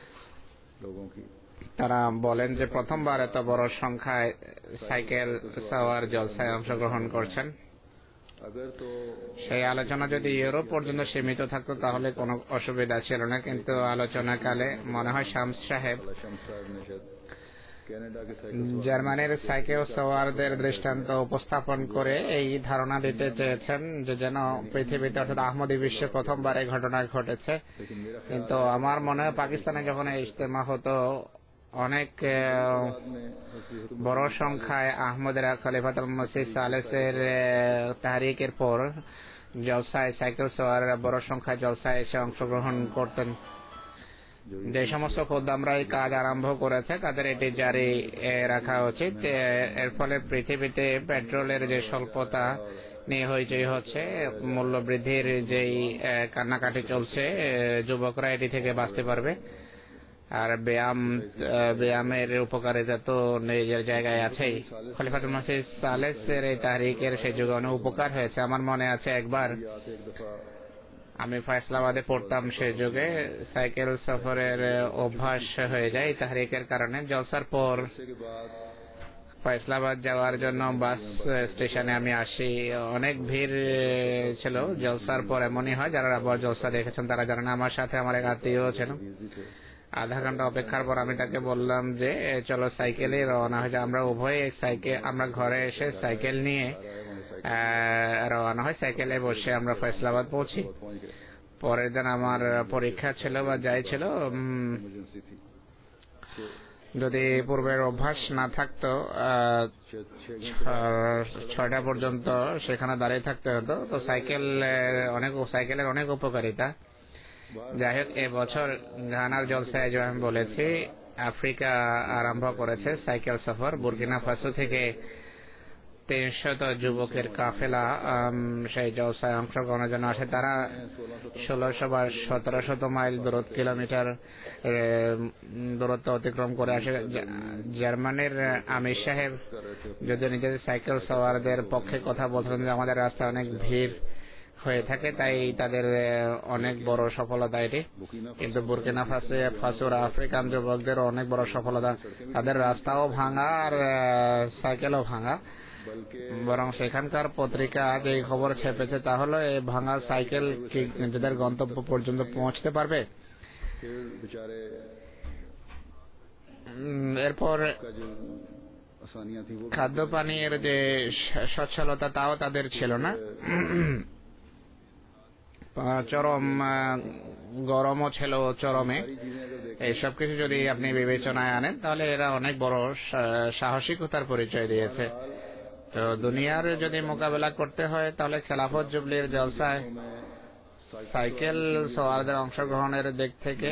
তারা বলেন যে প্রথমবার এত বড় সংখ্যায় সাইকেল সাওয়ার জলসায় অংশগ্রহণ করছেন। সেই আলোচনা যদি ইউরোপ পর্যন্ত সীমিত থাকতো তাহলে কোনো অসুবিধা ছিল না, কিন্তু আলোচনাকালে মনে হয় শামস সাহেব জার্মানির সাইকেল সাওয়ারদের দৃষ্টান্ত উপস্থাপন করে এই ধারণা দিতে চেয়েছেন যে যেন পৃথিবীতে অর্থাৎ আহমদী বিশ্বে প্রথমবার এই ঘটনা ঘটেছে। কিন্তু আমার মনে হয় পাকিস্তানে যখন এই ইজতেমা হতো অনেক বড় সংখ্যায় আহমদের খলিফাতুল মসিহ সালেসের তাহরিকের পর জলসায় সাইকেল সওয়াররা বড় সংখ্যায় জলসায় এসে অংশগ্রহণ করতেন। যে সমস্ত খোদ্দামরা এই কাজ আরম্ভ করেছে তাদের এটি জারি রাখা উচিত। এর ফলে পৃথিবীতে পেট্রোলের যে স্বল্পতা নিয়ে হইচই হচ্ছে, মূল্য বৃদ্ধির যেই কান্নাকাটি চলছে, যুবকরা এটি থেকে বাঁচতে পারবে। আর ব্যায়ামের উপকারিতা তো নিজের জায়গায় আছেই। খলিফাতুল মসিহ সালেসের এই তাহরিকের সেই যুগে অনেক উপকার হয়েছে। আমার মনে আছে একবার আমি ফয়সালাবাদে পড়তাম, সে যুগে সাইকেল সফরের অভ্যাস হয়ে যায় তাহরিকের কারণে। জলসার পর ফয়সালাবাদ যাওয়ার জন্য বাস স্টেশনে আমি আসি, অনেক ভিড় ছিল। জলসার পর এমনই হয়, যারা আবার জলসা দেখেছেন তারা জানেন। আমার সাথে আমার এক আত্মীয় ছিল। আধা ঘন্টা অপেক্ষার পর আমি তাকে বললাম যে চলো সাইকেলে রওনা হয়ে যায়। আমরা উভয়ে আমরা ঘরে এসে সাইকেল নিয়ে রওনা হয়। সাইকেলে বসে আমরা ফয়সালাবাদ পৌঁছি। পরের দিন আমার পরীক্ষা ছিল বা যাই ছিল, যদি পূর্বের অভ্যাস না থাকতো 6টা পর্যন্ত সেখানে দাঁড়িয়ে থাকতে হতো। তো সাইকেলের অনেক উপকারিতা। যাই হোক, এবছর ঘানার জলসায় যে আমি বলেছি, আফ্রিকা আরম্ভ করেছে সাইকেল সফর। বুর্কিনা ফাসো থেকে 300 যুবকের কাফেলা সেই জলসায় অংশগ্রহণের জন্য আসে। তারা 1600 বা 1700 মাইল কিলোমিটার দূরত্ব অতিক্রম করে আসে। জার্মানির আমির সাহেব যদি নিজেদের সাইকেল সওয়ারদের পক্ষে কথা বলছেন যে আমাদের রাস্তায় অনেক ভিড় হয়ে থাকে, তাই তাদের অনেক বড় সফলতা এটি। কিন্তু বুর্কিনা ফাসোর আফ্রিকান যুবকদের অনেক বড় সফলতা, তাদের রাস্তাও ভাঙা আর সাইকেলও ভাঙা। বরং সেখানকার পত্রিকা যে খবর ছেপেছে তা হলো এই ভাঙা সাইকেল কি নিজেদের গন্তব্য পর্যন্ত পৌঁছতে পারবে। এরপর খাদ্য পানীয়ের যে সচ্ছলতা তাও তাদের ছিল না। চরম গরমও ছিল চরমে। এইসব কিছু যদি আপনি বিবেচনায় আনেন তাহলে এরা অনেক বড় সাহসিকতার পরিচয় দিয়েছে। তো দুনিয়ার যদি মোকাবেলা করতে হয় তাহলে খেলাফত জুবলির জলসায় সাইকেল সওয়ারদের অংশগ্রহণের দিক থেকে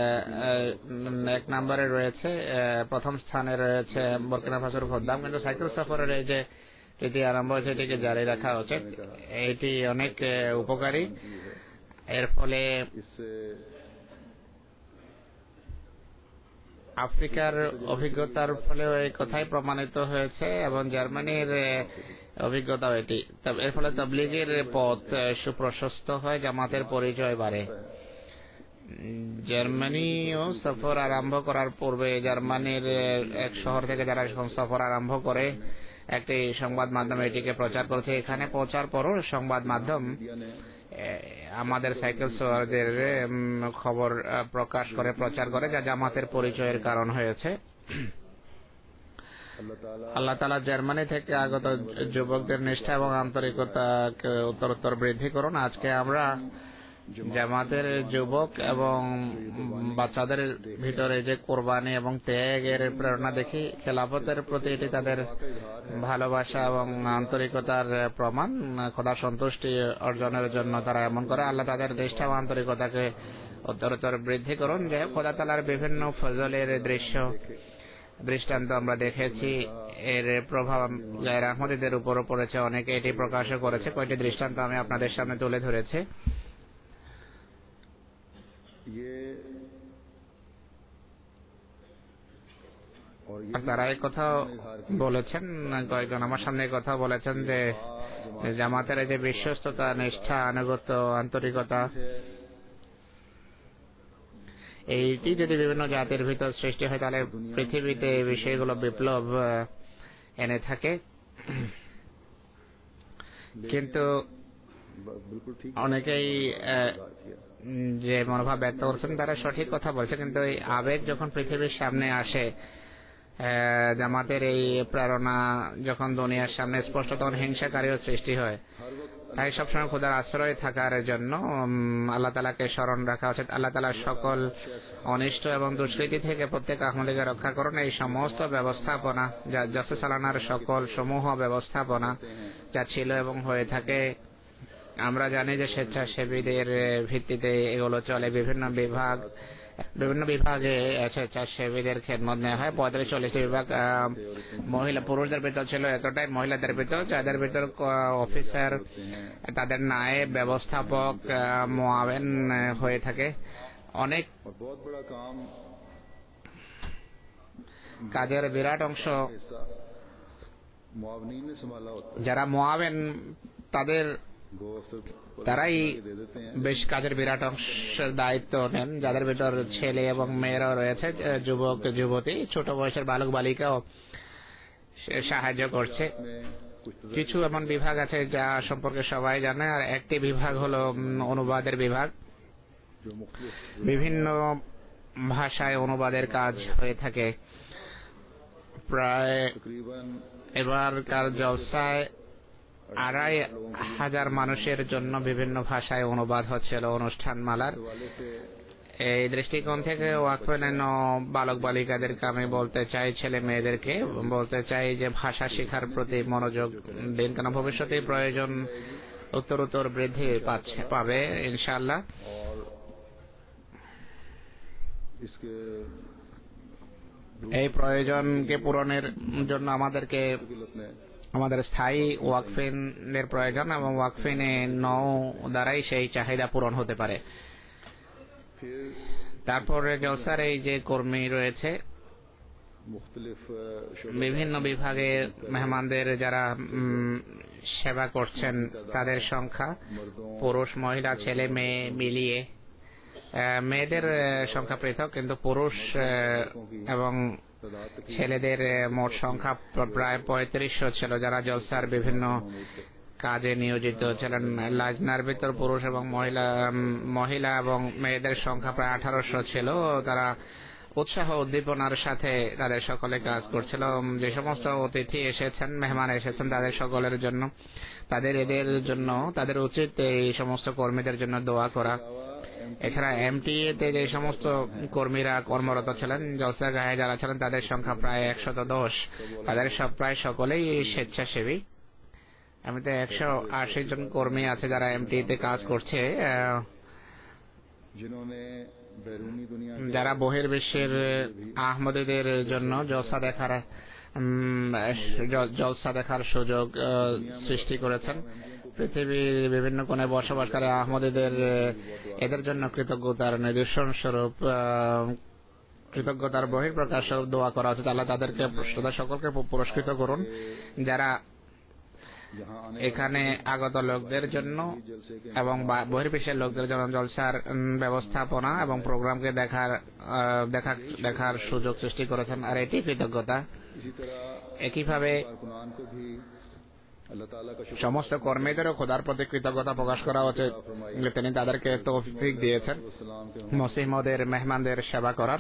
1 নম্বরে রয়েছে, প্রথম স্থানে রয়েছে বুর্কিনা ফাসোর খোদ্দাম। কিন্তু সাইকেল সফরের এই যে এটি আরম্ভ হয়েছে, এটিকে জারি রাখা উচিত। এটি অনেক উপকারী। এর ফলে আফ্রিকার অভিজ্ঞতার ফলেও এই কথাই প্রমাণিত হয়েছে এবং জার্মানির অভিজ্ঞতাও এটি। এর ফলে তাবলীগের পথ সুপ্রশস্ত হয়, জামাতের পরিচয় বাড়ে। জার্মানিও সফর আরম্ভ করার পূর্বে জার্মানির এক শহর থেকে যারা সফর আরম্ভ করে একটি সংবাদ মাধ্যম এটিকে প্রচার করেছে। এখানে পৌঁছার পরও সংবাদ মাধ্যম আমাদের সাইকেল সওয়ারদের খবর প্রকাশ করে, প্রচার করে, যা জামাতের পরিচয়ের কারণ হয়েছে। আল্লাহ তাআলা জার্মানি থেকে আগত যুবকদের নিষ্ঠা এবং আন্তরিকতাকে উত্তরোত্তর বৃদ্ধি করুন। আজকে আমরা জামাতের যুবক এবং বাচ্চাদের ভিতরে যে কোরবানি এবং ত্যাগের প্রেরণা দেখি, খেলাফতের প্রতি এটি তাদের ভালোবাসা এবং আন্তরিকতার প্রমাণ। খোদা সন্তুষ্টি অর্জনের জন্য তারা এমন করে। আল্লাহ তাদের নিষ্ঠা এবং আন্তরিকতাকে উত্তরোত্তর বৃদ্ধি করুন। যে খোদা তাআলার বিভিন্ন ফজলের দৃষ্টান্ত আমরা দেখেছি, এর প্রভাব গায়র আহমদীদের উপরও পড়েছে। অনেকে এটি প্রকাশও করেছে। কয়েকটি দৃষ্টান্ত আমি আপনাদের সামনে তুলে ধরেছি। তারা এই কথা বলেছেন, কয়েকজন আমার সামনে কথা বলেছেন যে জামাতের যে বিশ্বস্ততা, নিষ্ঠা, আনুগত্য, আন্তরিকতা, এইটি যদি বিভিন্ন জাতির ভিতর সৃষ্টি হয় তাহলে পৃথিবীতে এই বিষয়গুলো বিপ্লব এনে থাকে। কিন্তু অনেকেই যে মনোভাব ব্যক্ত করছেন তারা সঠিক কথা বলছে, কিন্তু এই আবেগ যখন পৃথিবীর সামনে আসে, জামাতের এই প্রেরণা যখন দুনিয়ার সামনে স্পষ্ট, তখন হিংসাকারীও সৃষ্টি হয়। তাই সবসময় খোদার আশ্রয় থাকার জন্য আল্লাহ তাআলাকে স্মরণ রাখা উচিত। আল্লাহ তাআলা সকল অনিষ্ট এবং দুষ্কৃতি থেকে প্রত্যেক আহমদীকে রক্ষা করুন। এই সমস্ত ব্যবস্থাপনা যা জলসা চালানোর সকল সমূহ ব্যবস্থাপনা যা ছিল এবং হয়ে থাকে, আমরা জানি যে স্বেচ্ছাসেবীদের ভিত্তিতে এগুলো চলে। বিভিন্ন বিভাগে স্বেচ্ছাসেবীদের খেদমত নেওয়া হয়। 35-40 বিভাগ মহিলা পুরুষদের ভিতর ছিল এতটাই, মহিলাদের ভিতর যাদের ভিতর অফিসার, তাদের নায়েব, ব্যবস্থাপক, মুআওয়ান হয়ে থাকে। অনেক কাজের বিরাট অংশ যারা মুআওয়ান তারাই বেশ কাজের বিরাট অংশের দায়িত্ব নেন, যাদের ভিতর ছেলে এবং মেয়েরাও রয়েছে, যুবক যুবতী, ছোট বয়সের বালক বালিকাও সাহায্য করছে। কিছু এমন বিভাগ আছে যা সম্পর্কে সবাই জানে, আর একটি বিভাগ হলো অনুবাদের বিভাগ। বিভিন্ন ভাষায় অনুবাদের কাজ হয়ে থাকে। প্রায় এবারকার জলসায় 2500 মানুষের জন্য বিভিন্ন ভাষায় অনুবাদ হচ্ছিল অনুষ্ঠানমালার। এই দৃষ্টিকোণ থেকে ওয়াকফেন বালক বালিকাদেরকে আমি বলতে চাই, ছেলে মেয়েদেরকে বলতে চাই যে ভাষা শেখার প্রতি মনোযোগ দিন, কেন ভবিষ্যতে প্রয়োজন উত্তরোত্তর বৃদ্ধি পাবে ইনশাআল্লাহ। এই প্রয়োজনকে পূরণের জন্য আমাদের স্থায়ী ওয়াকফিনের প্রয়োজন, এবং ওয়াকফিনে দ্বারাই সেই চাহিদা পূরণ হতে পারে। তারপরে জলসার এই যে কর্মী রয়েছে, বিভিন্ন বিভাগে মেহমানদের যারা সেবা করছেন তাদের সংখ্যা পুরুষ মহিলা ছেলে মেয়ে মিলিয়ে, মেয়েদের সংখ্যা পৃথক, কিন্তু পুরুষ এবং ছেলেদের মোট সংখ্যা প্রায় 3500 ছিল যারা জলসার বিভিন্ন কাজে নিয়োজিত ছিলেন। লাজনার ভিতর পুরুষ এবং মহিলা এবং মেয়েদের সংখ্যা প্রায় 1800 ছিল। তারা উৎসাহ উদ্দীপনার সাথে তাদের সকলে কাজ করছিল। যে সমস্ত অতিথি এসেছেন, মেহমান এসেছেন, তাদের সকলের জন্য এদের জন্য তাদের উচিত এই সমস্ত কর্মীদের জন্য দোয়া করা। এছাড়া এমটিএ তে যে সমস্ত কর্মীরা কর্মরত ছিলেন, জলসা গায়ে যারা ছিলেন, তাদের সংখ্যা প্রায় 110। তাদের প্রায় সকলেই স্বেচ্ছাসেবী। এমনিতে 180 জন কর্মী আছে যারা এমটিএ তে কাজ করছে, যারা বহির্বিশ্বের আহমদীদের জন্য জলসা দেখার সুযোগ সৃষ্টি করেছেন। পৃথিবীর বিভিন্ন কোণে বসবাসকারী আহমদীদের এদের জন্য কৃতজ্ঞতার নিদর্শন স্বরূপ, কৃতজ্ঞতার বহিঃপ্রকাশ স্বরূপ দোয়া করা উচিত। আল্লাহ তাদেরকে সকলকে পুরস্কৃত করুন, যারা এখানে আগত লোকদের জন্য এবং বহির্বিশ্বের লোকদের জন্য জলসার ব্যবস্থাপনা এবং প্রোগ্রামকে দেখার সুযোগ সৃষ্টি করেছেন, আর এটি কৃতজ্ঞতা। একইভাবে সমস্ত কর্মীদেরও খোদার প্রতি কৃতজ্ঞতা প্রকাশ করা উচিত, তিনি তাদেরকে তৌফিক দিয়েছেন মসিহ মওউদের মেহমানদের সেবা করার।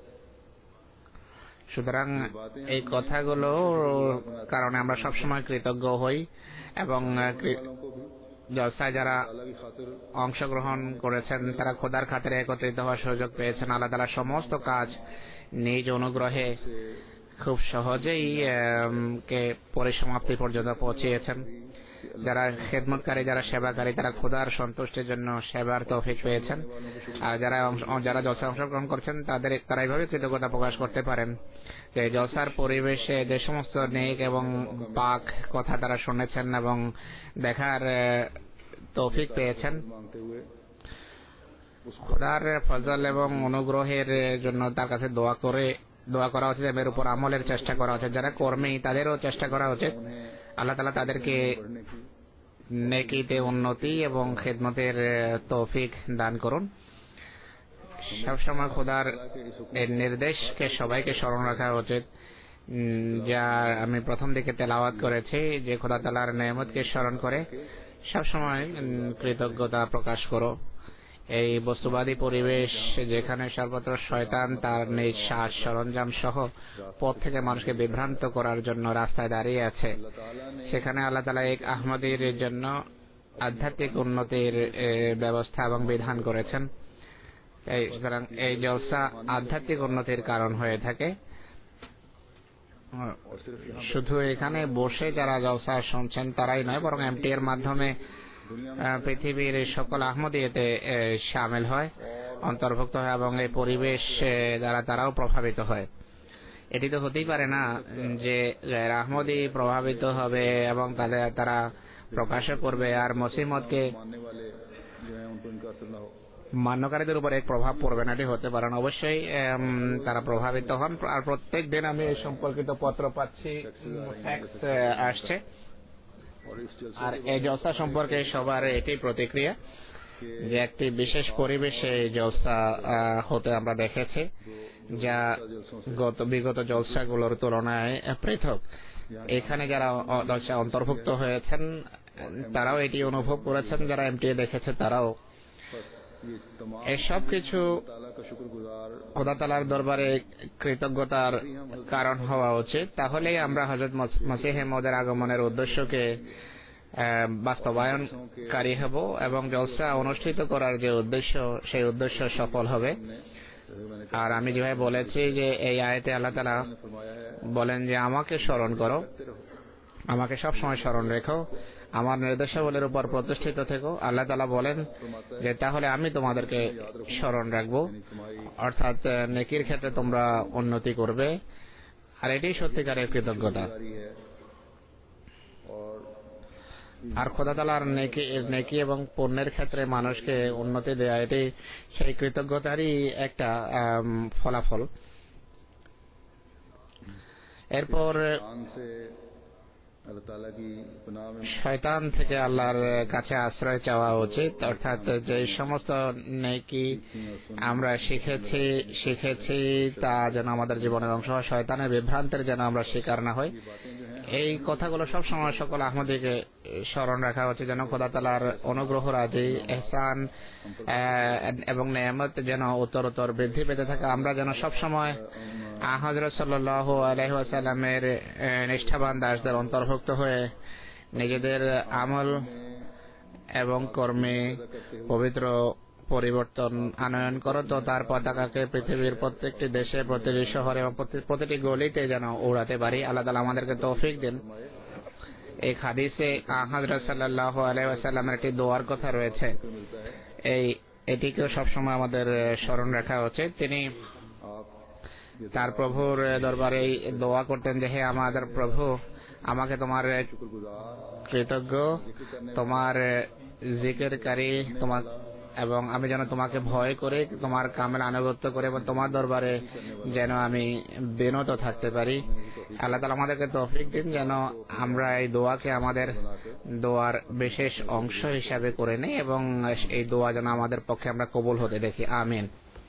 সুতরাং এই কথাগুলো কারণে আমরা সবসময় কৃতজ্ঞ হই, এবং জলসায় যারা অংশগ্রহণ করেছেন তারা খোদার খাতিরে একত্রিত হওয়ার সুযোগ পেয়েছেন। আল্লাহ তাআলা সমস্ত কাজ নিজ অনুগ্রহে খুব সহজেই কে পরিসমাপ্তি পর্যন্ত পৌঁছিয়েছেন। যারা খেদমতকারী, যারা সেবাকারী, তারা খোদার সন্তুষ্টির জন্য সেবার তৌফিক পেয়েছেন। আর যারা জলসায় অংশগ্রহণ করছেন তারা এইভাবে কৃতজ্ঞতা প্রকাশ করতে পারেন যে জলসার পরিবেশে যে সমস্ত নেক এবং পাক কথা তারা শুনেছেন এবং দেখার তৌফিক পেয়েছেন, খোদার ফজল এবং অনুগ্রহের জন্য তার কাছে দোয়া করা উচিত, এর উপর আমলের চেষ্টা করা উচিত। যারা কর্মী তাদেরও চেষ্টা করা উচিত আল্লাহ তাআলা তাদেরকে নেকিতে উন্নতি এবং খেদমতের তৌফিক দান করুন। সবসময় খোদার এর নির্দেশকে সবাইকে স্মরণ রাখা উচিত, যা আমি প্রথম দিকে তেলাওয়াত করেছি, যে খোদা তাআলার নেয়ামতকে স্মরণ করে সবসময় কৃতজ্ঞতা প্রকাশ করো। এই বস্তুবাদী পরিবেশ যেখানে সর্বত্র শয়তান তার নিজ সাজ সরঞ্জাম সহ পথ থেকে মানুষকে বিভ্রান্ত করার জন্য রাস্তায় দাঁড়িয়ে আছে, সেখানে আল্লাহ তাআলা এক আহমদীর জন্য আধ্যাত্মিক উন্নতির ব্যবস্থা এবং বিধান করেছেন। সুতরাং এই জলসা আধ্যাত্মিক উন্নতির কারণ হয়ে থাকে। শুধু এখানে বসে যারা জলসা শুনছেন তারাই নয়, বরং এমটি এর মাধ্যমে পৃথিবীর সকল আহমদিয়াতে শামিল হয়, অন্তর্ভুক্ত হয় এবং এই পরিবেশ দ্বারা তারাও প্রভাবিত হয়। এটি তো হতেই পারে না যে আহমদি প্রভাবিত হবে এবং তারা প্রকাশ করবে আর মসিমতকে মান্যকারীদের উপর এক প্রভাব পড়বে না, এটি হতে পারে না। অবশ্যই তারা প্রভাবিত হন। আর প্রত্যেক দিন আমি এই সম্পর্কিত পত্র পাচ্ছি, ফ্যাক্স আসছে। আর এই জলসা সম্পর্কে সবার এটি প্রতিক্রিয়া যে একটি বিশেষ পরিবেশে এই জলসা হতে আমরা দেখেছি, যা বিগত জলসাগুলোর তুলনায় পৃথক। এখানে যারা জলসা অন্তর্ভুক্ত হয়েছেন তারাও এটি অনুভব করেছেন, যারা এমটিএ দেখেছে তারাও। এসব কিছু খোদা তাআলার দরবারে কৃতজ্ঞতার কারণ হওয়া উচিত। তাহলেই আমরা হযরত মসিহে মওউদের আগমনের উদ্দেশ্যকে বাস্তবায়নকারী হব এবং জলসা অনুষ্ঠিত করার যে উদ্দেশ্য, সেই উদ্দেশ্য সফল হবে। আর আমি যেভাবে বলেছি যে এই আয়াতে আল্লাহ তাআলা বলেন যে আমাকে স্মরণ করো, আমাকে সব সময় স্মরণ রেখো, আমার নির্দেশাবলীর উপর প্রতিষ্ঠিত থেকো। আল্লাহ তাআলা বলেন যে তাহলে আমি তোমাদেরকে স্মরণ রাখবো, অর্থাৎ নেকির ক্ষেত্রে তোমরা উন্নতি করবে। আর এটাই সত্যিকারের কৃতজ্ঞতা। আর খোদা তাআলার নেকি এবং পুণ্যের ক্ষেত্রে মানুষকে উন্নতি দেয়া, এটি সেই কৃতজ্ঞতারই একটা ফলাফল। এরপর শয়তান থেকে আল্লাহর কাছে আশ্রয় চাওয়া উচিত, অর্থাৎ যে সমস্ত নেকি আমরা শিখেছি তা যেন আমাদের জীবনের অংশ হয়, শয়তানের বিভ্রান্তের যেন আমরা শিকার না হই। এই কথাগুলো সব সময় সকল আহমদীকে স্মরণ রাখা উচিত, যেন খোদা তাআলার অনুগ্রহ রাজি, ইহসান এবং নেয়ামত যেন উত্তরোত্তর বৃদ্ধি পেতে থাকে। আমরা যেন সব সময় হযরত সাল্লাল্লাহু আলাইহি ওয়াসাল্লামের নিষ্ঠাবান দাসদের অন্তর্ভুক্ত হয়ে নিজেদের আমল এবং কর্মে পবিত্র পরিবর্তন আনয়ন করো, তো তার পতাকাকে পৃথিবীর প্রত্যেকটি দেশে, প্রতিটি শহরে এবং প্রতিটি গলিতে যেন উড়াতে পারি। আল্লাহ তাআলা আমাদেরকে তৌফিক দিন। এই হাদিসে হযরত সাল্লাল্লাহু আলাইহি ওয়াসাল্লামের একটি দোয়ার কথা রয়েছে, এটিকেও সবসময় আমাদের স্মরণ রাখা উচিত। তিনি তার প্রভুর দরবারে দোয়া করতেন যে হে আমাদের প্রভু, আমাকে তোমার কৃতজ্ঞ, তোমার জিকিরকারী, তোমার এবং আমি যেন তোমাকে ভয় করে, তোমার কামেল আনুগত্য করে এবং তোমার দরবারে যেন আমি বিনত থাকতে পারি। আল্লাহ তাআলা আমাদেরকে তৌফিক দিন যেন আমরা এই দোয়াকে আমাদের দোয়ার বিশেষ অংশ হিসাবে করে নিই এবং এই দোয়া যেন আমাদের পক্ষে আমরা কবুল হতে দেখি। আমিন।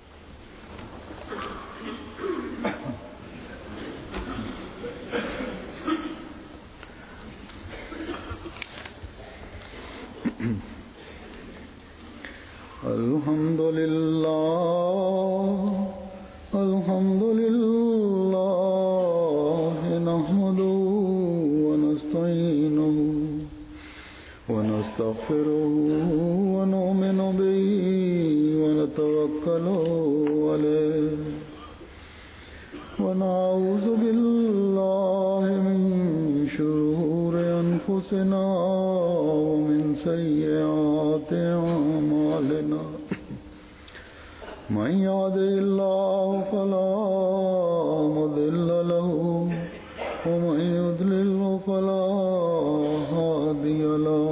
আলহামদুলিল্লাহ নাহমাদুহু ওয়া নাস্তাঈনুহু ওয়া নাস্তাগফিরুহু ওয়া নু'মিনু বিহি ওয়া নাতাওয়াক্কালু আলাইহি ওয়া নাউযু বিল্লাহি মিন শুরুরি আনফুসিনা ওয়া মিন সাইয়্যাতি أعمالنا من يهده الله فلا مضل له ومن يضلل فلا هادي له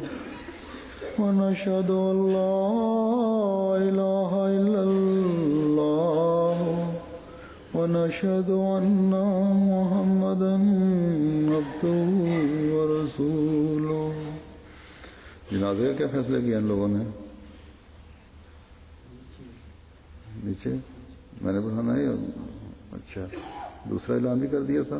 ونشهد أن لا إله إلا الله ونشهد أن محمدا عبده ورسوله। जनाजे का क्या फैसला किया इन लोगों ने? नीचे मैंने बढ़ाना है। अच्छा, दूसरा ऐलान भी कर दिया था।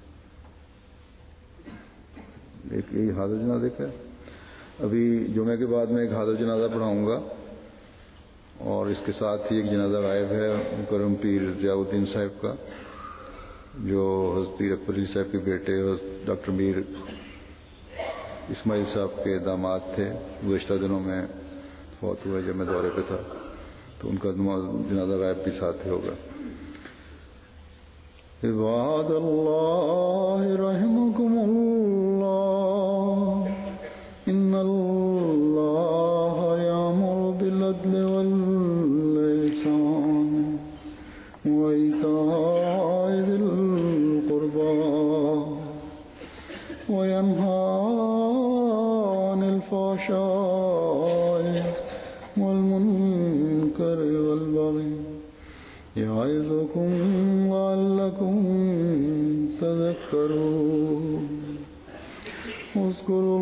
एक यही हाजिर जनाजे का। अभी जुमे के बाद मैं एक हाजिर जनाजा पढ़ाऊंगा और इसके साथ ही एक जनाजा गायब है मुकर्रम पीर ज़ियाउद्दीन साहब का, जो हज़रत पीर अकबर अली साहब के बेटे डॉक्टर मीर इस्माइल साहब के दामाद थे, गुज़श्ता दिनों में फौत हुए जब मैं दौरे पे था, तो उनका जनाजा गायब भी साथ ही होगा। इबादल्लाह रहमुकुमुल्लाह, इन्नल्लाह यामुरु बिल अद्ल वल इहसान व इताइ जिल कुर्बा व यन्हा अनिल फ़हशाइ वल मुनकरि वल बग़ी यइज़ुकुम लअल्लकुम तज़क्करून। उज़्कुरू